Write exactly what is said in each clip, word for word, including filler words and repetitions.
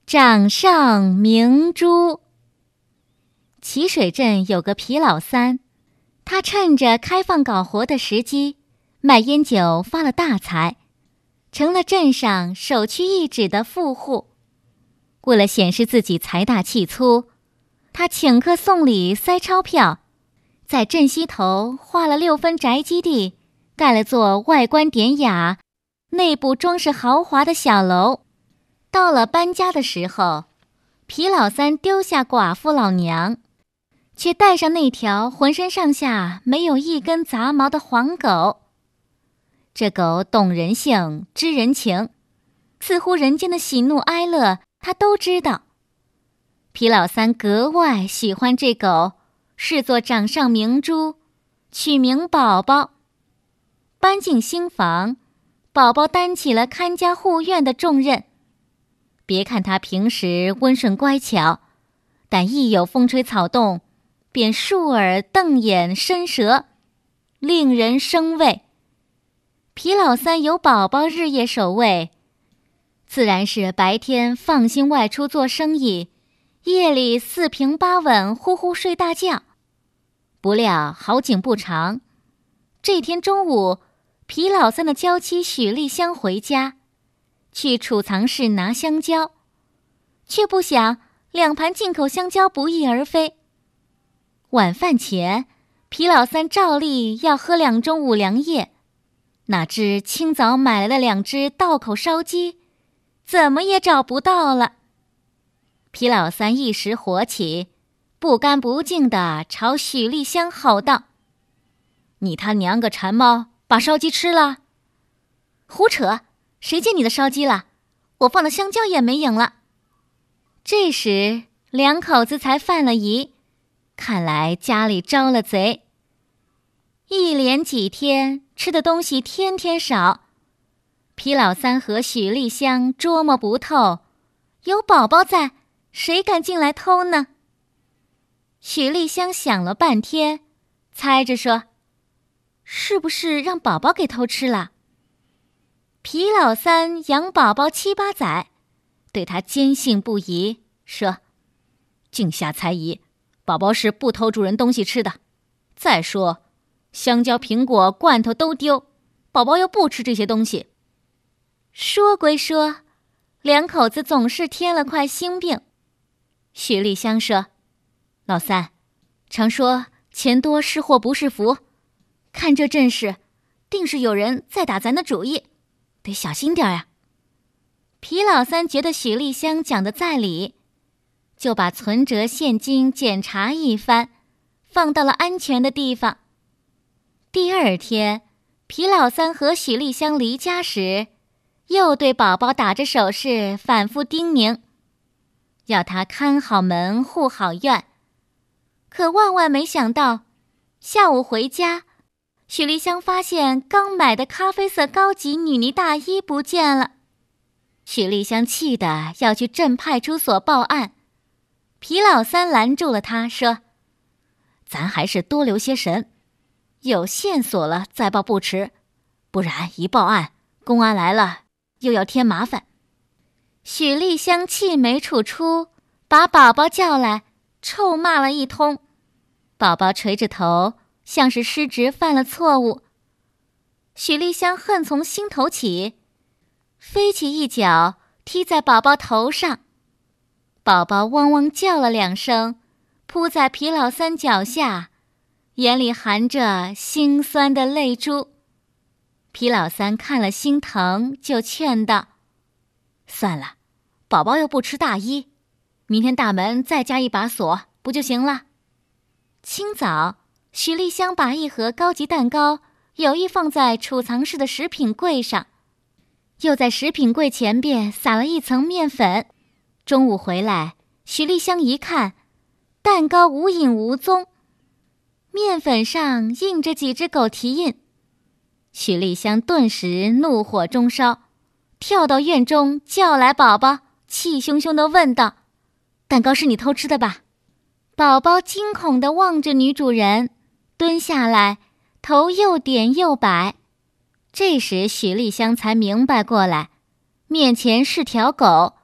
掌上明珠。齐水镇有个皮老三，他趁着开放搞活的时机，卖烟酒发了大财，成了镇上首屈一指的富户。为了显示自己财大气粗，他请客送礼塞钞票，在镇西头划了六分宅基地，盖了座外观典雅、内部装饰豪华的小楼。到了搬家的时候，皮老三丢下寡妇老娘，却带上那条浑身上下没有一根杂毛的黄狗。这狗懂人性，知人情，似乎人间的喜怒哀乐他都知道。皮老三格外喜欢这狗，视作掌上明珠，取名宝宝。搬进新房，宝宝担起了看家护院的重任。别看他平时温顺乖巧，但一有风吹草动，便竖耳瞪眼伸舌，令人生畏。皮老三有宝宝日夜守卫，自然是白天放心外出做生意，夜里四平八稳呼呼睡大觉。不料好景不长，这天中午，皮老三的娇妻许丽香回家，去储藏室拿香蕉，却不想两盘进口香蕉不翼而飞。晚饭前，皮老三照例要喝两盅五粮液，哪知清早买来的两只道口烧鸡，怎么也找不到了。皮老三一时火起，不干不净地朝许丽香吼道：“你他娘个馋猫，把烧鸡吃了！”“胡扯！谁见你的烧鸡了？我放的香蕉也没影了。”这时两口子才犯了疑，看来家里招了贼。一连几天吃的东西天天少，皮老三和许丽香捉摸不透，有宝宝在，谁敢进来偷呢？许丽香想了半天，猜着说：“是不是让宝宝给偷吃了？”皮老三养宝宝七八载，对他坚信不疑，说：“净下猜疑，宝宝是不偷主人东西吃的。再说，香蕉、苹果、罐头都丢，宝宝又不吃这些东西。”说归说，两口子总是添了块心病。许丽香说：“老三，常说钱多是祸不是福，看这阵势，定是有人在打咱的主意，得小心点呀。”皮老三觉得许丽香讲的在理，就把存折现金检查一番，放到了安全的地方。第二天，皮老三和许丽香离家时，又对宝宝打着手势反复叮咛，要他看好门护好院。可万万没想到，下午回家，许丽香发现刚买的咖啡色高级女呢大衣不见了。许丽香气得要去镇派出所报案，皮老三拦住了他，说：“咱还是多留些神，有线索了再报不迟，不然一报案，公安来了又要添麻烦。”许丽香气没处出，把宝宝叫来，臭骂了一通。宝宝垂着头，像是失职犯了错误。许丽香恨从心头起，飞起一脚踢在宝宝头上，宝宝汪汪叫了两声，扑在皮老三脚下，眼里含着心酸的泪珠。皮老三看了心疼，就劝道：“算了，宝宝又不吃大衣，明天大门再加一把锁不就行了？”清早，许丽香把一盒高级蛋糕有意放在储藏室的食品柜上，又在食品柜前边撒了一层面粉。中午回来，许丽香一看，蛋糕无影无踪，面粉上印着几只狗蹄印。许丽香顿时怒火中烧，跳到院中叫来宝宝，气汹汹地问道：“蛋糕是你偷吃的吧？”宝宝惊恐地望着女主人，蹲下来，头又点又摆。这时许丽香才明白过来，面前是条狗，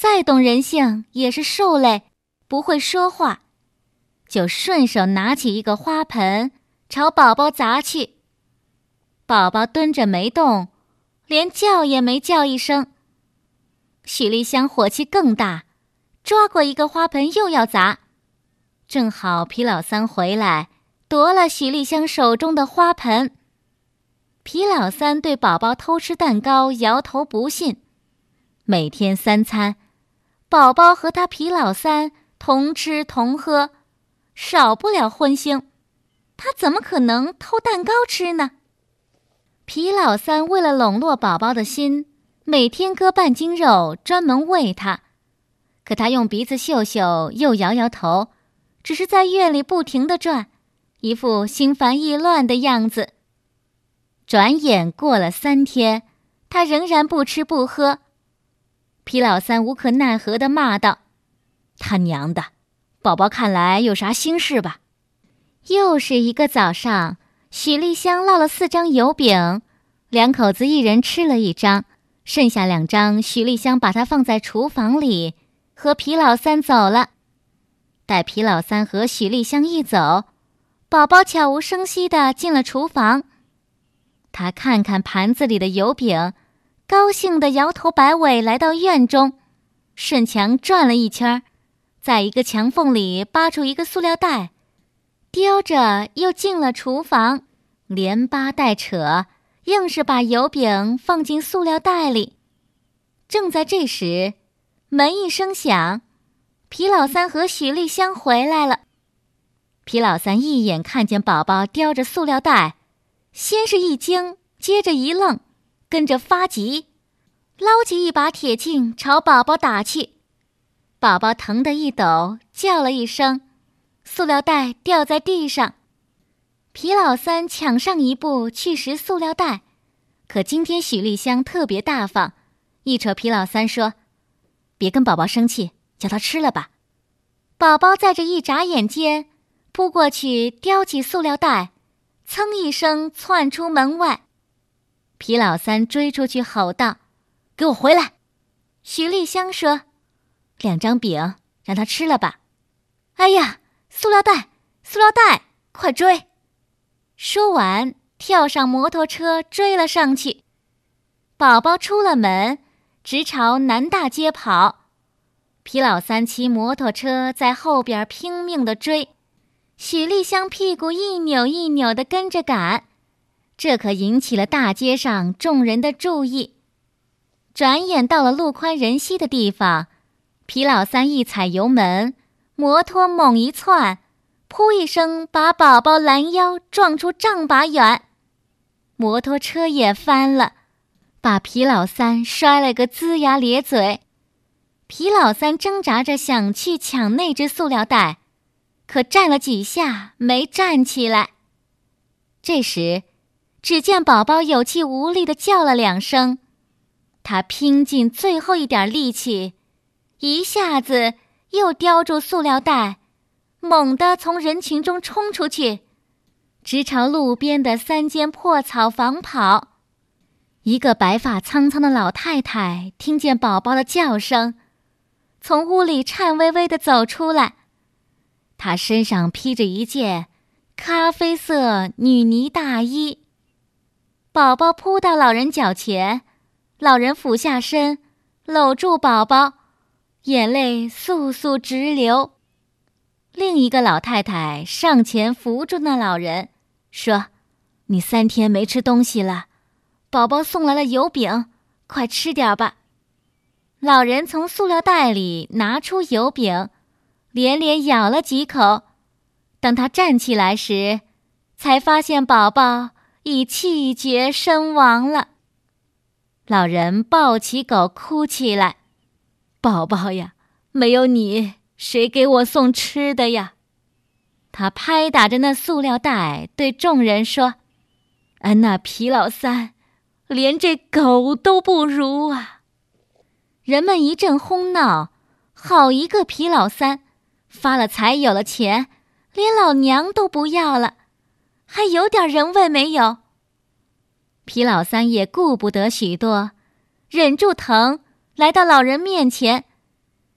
再懂人性也是兽类，不会说话，就顺手拿起一个花盆朝宝宝砸去。宝宝蹲着没动，连叫也没叫一声。许丽香火气更大，抓过一个花盆又要砸，正好皮老三回来夺了许丽香手中的花盆。皮老三对宝宝偷吃蛋糕摇头不信，每天三餐，宝宝和他皮老三同吃同喝，少不了荤腥，他怎么可能偷蛋糕吃呢？皮老三为了笼络宝宝的心，每天割半斤肉专门喂他，可他用鼻子嗅嗅，又摇摇头，只是在院里不停地转，一副心烦意乱的样子。转眼过了三天，他仍然不吃不喝。皮老三无可奈何地骂道：“他娘的，宝宝看来有啥心事吧？”又是一个早上，许丽香烙了四张油饼，两口子一人吃了一张，剩下两张许丽香把它放在厨房里，和皮老三走了。待皮老三和许丽香一走，宝宝悄无声息地进了厨房。他看看盘子里的油饼，高兴地摇头摆尾来到院中，顺墙转了一圈，在一个墙缝里扒出一个塑料袋，叼着又进了厨房，连扒带扯，硬是把油饼放进塑料袋里。正在这时，门一声响，皮老三和许丽香回来了。皮老三一眼看见宝宝叼着塑料袋，先是一惊，接着一愣，跟着发急，捞起一把铁锭朝宝宝打去。宝宝疼得一抖，叫了一声，塑料袋掉在地上。皮老三抢上一步去拾塑料袋，可今天许丽香特别大方，一扯皮老三说：“别跟宝宝生气，叫他吃了吧。”宝宝在这一眨眼间扑过去叼起塑料袋，噌一声窜出门外。皮老三追出去吼道：“给我回来！”许丽香说：“两张饼，让他吃了吧。”“哎呀，塑料袋，塑料袋，快追！”说完，跳上摩托车追了上去。宝宝出了门，直朝南大街跑。皮老三骑摩托车在后边拼命地追，许丽香屁股一扭一扭地跟着赶，这可引起了大街上众人的注意。转眼到了路宽人稀的地方，皮老三一踩油门，摩托猛一窜，噗一声把宝宝拦腰撞出丈把远，摩托车也翻了，把皮老三摔了个龇牙咧嘴。皮老三挣扎着想去抢那只塑料袋，可站了几下没站起来。这时，只见宝宝有气无力地叫了两声，他拼尽最后一点力气，一下子又叼住塑料袋，猛地从人群中冲出去，直朝路边的三间破草房跑。一个白发苍苍的老太太听见宝宝的叫声，从屋里颤巍巍地走出来。她身上披着一件咖啡色女呢大衣。宝宝扑到老人脚前，老人俯下身，搂住宝宝，眼泪簌簌直流。另一个老太太上前扶住那老人，说：“你三天没吃东西了，宝宝送来了油饼，快吃点吧。”老人从塑料袋里拿出油饼，连连咬了几口。当他站起来时，才发现宝宝已气绝身亡了。老人抱起狗哭起来：“宝宝呀，没有你，谁给我送吃的呀？”他拍打着那塑料袋，对众人说：“安那皮老三，连这狗都不如啊！”人们一阵哄闹，好一个皮老三，发了财有了钱，连老娘都不要了，还有点人味没有？皮老三也顾不得许多，忍住疼，来到老人面前，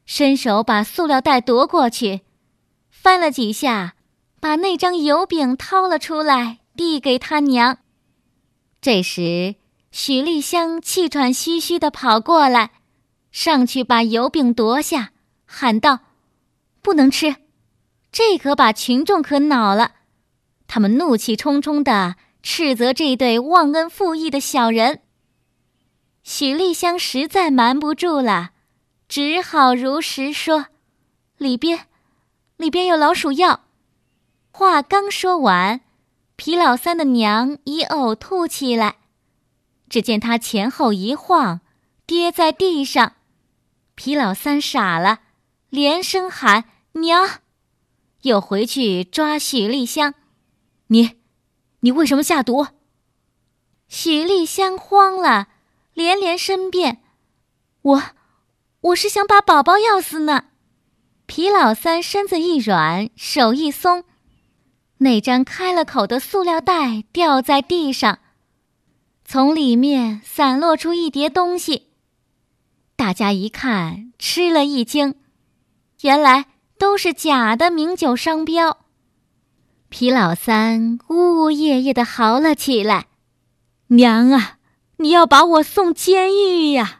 伸手把塑料袋夺过去，翻了几下，把那张油饼掏了出来，递给他娘。这时许丽香气喘吁吁地跑过来，上去把油饼夺下，喊道：不能吃！这可把群众可恼了，他们怒气冲冲地斥责这对忘恩负义的小人。许丽香实在瞒不住了，只好如实说：里边里边有老鼠药。话刚说完，皮老三的娘已呕吐起来，只见他前后一晃，跌在地上。皮老三傻了，连声喊娘，又回去抓许丽香：你你为什么下毒？许丽香慌了，连连申辩：我我是想把宝宝要死呢。皮老三身子一软，手一松，那张开了口的塑料袋掉在地上，从里面散落出一叠东西。大家一看，吃了一惊，原来都是假的名酒商标。皮老三呜呜咽咽地嚎了起来：娘啊，你要把我送监狱呀！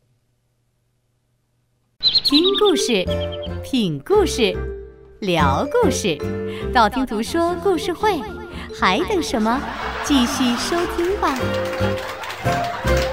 听故事，品故事，聊故事，道听途说故事会，还等什么？继续收听吧。